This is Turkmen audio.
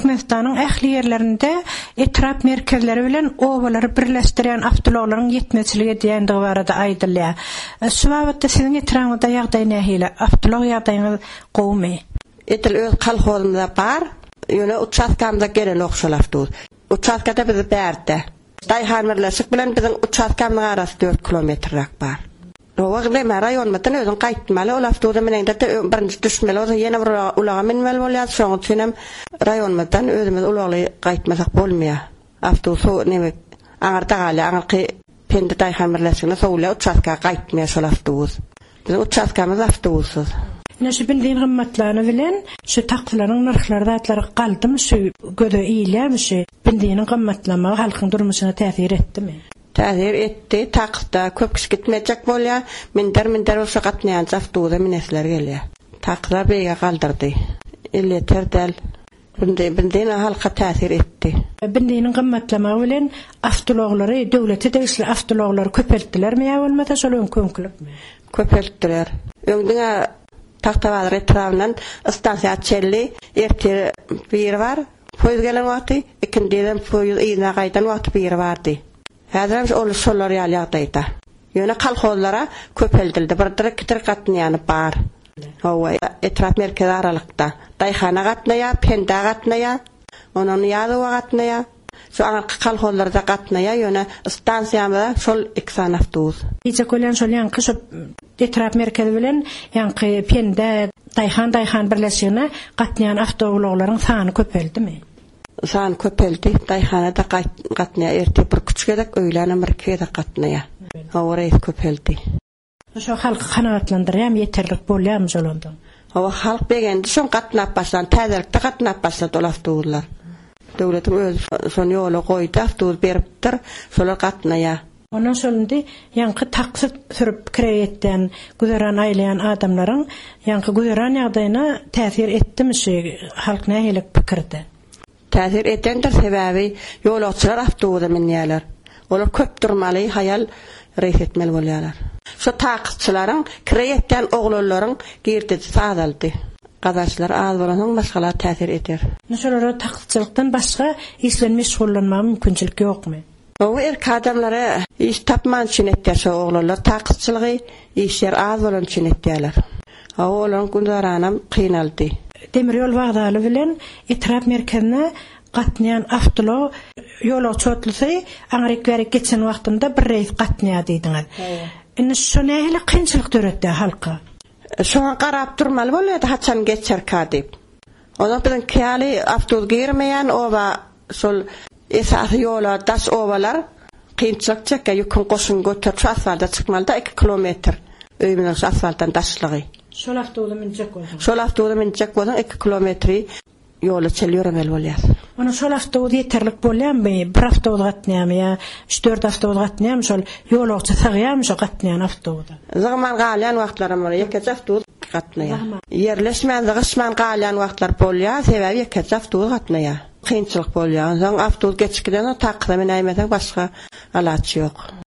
Türkmenistan'ın ähli yerlerinde etrap merkezleri bilen ovaları birleştiren avtologlaryň ýetmezçiligi diýendigi barada aýdylýar. Şuwagtda siziň etrafyňyzda ýagdaý nähile? Avtolog ýagdaýyňyz gowmy? Etel öz kalholumda bar, ýöne uçatkamda gelen okşalafdy. Uçatkada bizi bärde. Daýhanmerleşik bilen biziň uçatkamyň arasy 4 kilometrrak bar. Owagly raýonmydan özüň gaýtmaly olafdy menen de birinji düşmeli o ýene bir ulaga minmeli bolýar. Şoň üçin raýonmydan özümiz ulagy gaýtmasak bolmaýar. Awtosu neme aňarda galy aňky pende daýhanmerleşigine sowla uçatka gaýtmaýar şolafdy. Biz uçatkamyz awtobusuz. Näşe bildiğin gymmatlaryny bilen şu taklaryň narhlary datlary galdymy, şu göde iýilýärmi, şu bildiğin gymmatlama halkyň durmuşyna täsir etdimi? Täsir etdi, takda köp kişi gitmejek bolýar. Minder olsa gatnaýan awtobusa minesler gelýär. Takda beýge galdyrdy. Illeter bildiğin halka täsir etdi. Bildiğin gymmatlama bilen awtologlary döwlete degişli awtologlary köpeltdilermi ýa bolmasa şol öňkünlikmi? Köpeltdiler. Öňdiňe Taktavar etrafından istansiya çelli ertir bir var. Poyuz gelen wagty, ikindiden poyuz ýyna gaýdan wagty bir bardy. Häzir ol şollar ýalyagdaýda. Ýöne kalhollara köpeldildi. Bir direktor gatnaýany bar. Hawa etraf merkezi aralykda. Daýhana gatnaýa, pende gatnaýa, onuň ýaly gatnaýa. Şu anarky kalhollarda gatnaýa ýöne istansiýamda şol iksan awtobus. Hiç kolan şol ýanky şu etraf merkezi bilen ýanky pende daýhan birleşigine gatnaýan awtobuslarlaryň sany köpeldimi? Sany köpeldi. Daýhanada gatnaýa erti bir küçükdek öýlene bir kede gatnaýa. Hawa köpeldi. Şu halk kanagatlandyrýam ýeterlik bolýarmy şolonda? Hawa halk begendi şoň gatnap başlan, täzelikde gatnap başlan awtobuslar. Döwletim öz şonu ýola goýdy, awtobus beripdir, şolar gatnaýa. Ondan sonra ýanky taksy sürüp kireýetden güzeran aýlayan adamlaryň ýanky güzeran ýagdaýyna täsir etdimi şu halk nähelik pikirde? Täsir edendir sebäbi ýolagçylar awtobusa minýärler. Olar köp durmaly hayal reýs etmeli bolýarlar. Şu taksçylaryň kireýetden oglalaryň girdisi azaldy. Gadaşlar az bolanyň başgalar täsir eder. Näşeler taksçylykdan başga işlenmiş şollanma mümkinçilik ýokmy? O adamlara iş tapman için etdiler oğlanlar. Taksçılığı işler az olan için etdiler. Oğlan gündaranam kıynaldı. Demiryol wagdaly bilen etrap merkezine gatnaýan awtolog ýolagçy otlusy aňryk geçen wagtynda bir reýs gatnaýa diýdiňiz. Indi şu nähili kynçylyk töretdi halka? Şoňa garap durmaly bolýar, haçan geçer kadip. Onuň bilen kiýaly awtobus girmeýän oba şol esas yola daş ovalar kynçylyk çekýär, ýükün goşun götürüp asfalta çykmalda 2 kilometr öýmüň asfaltdan daşlygy. Şol awtobusa minjek bolsa. Şol awtobusa minjek bolsa 2 kilometri ýola çelýärmeli bolýar. Ona şol awtobus ýeterlik bolýarmy? Bir awtobus gatnaýarmy ýa 3-4 awtobus gatnaýarmy? Şol ýolagçy sagýarmy şol gatnaýan awtobusa? Zaman galýan wagtlaram bolar, ýeke awtobus gatnaýar. Yerleşmän zygysman galýan wagtlar bolýar, sebäbi ýeke awtobus gatnaýar. Kynçylyk bolýar. Soň awtobus geçikden takda men aýmasak başga alaçy ýok.